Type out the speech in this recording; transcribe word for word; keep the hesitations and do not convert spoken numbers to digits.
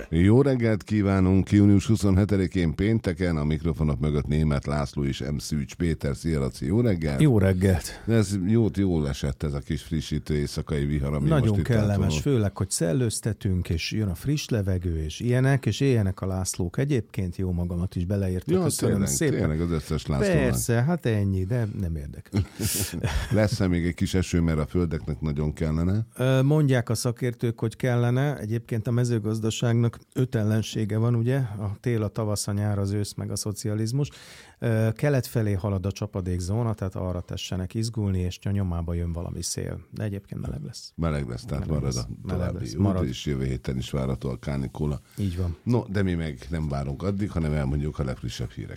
ember. Jó reggelt kívánunk, június huszonhetedikén pénteken, a mikrofonok mögött Németh László és M. Szűcs Péter. Szia, Laci, jó reggelt! Jó reggelt! De ez jót, jól esett ez a kis frissítő éjszakai vihar, ami nagyon most kellemes, itt főleg, hogy szellőztetünk, és jön a friss levegő, és ilyenek, és éljenek a Lászlók. Egyébként jó magamat is beleértek. Ja, Köszönöm tényleg, szépen. tényleg az összes Lászlónak. Persze, hát ennyi, de nem érdekel. Lesz-e még egy kis eső, mert a földeknek nagyon kellene? Mondják a szakértők, hogy kellene. Egyébként a mezőgazdaságnak öt ellensége van, ugye? A tél, a tavasz, a nyár, az ősz, meg a szocializmus. Kelet felé halad a csapadékzóna, tehát arra tessenek izgulni, és nyomába jön valami szél. De egyébként meleg lesz. Meleg lesz, tehát meleg marad lesz, a további út, marad. és jövő héten is várható a kánikula. Így van. No, de mi meg nem várunk addig, hanem elmondjuk a legfrissebb híreket.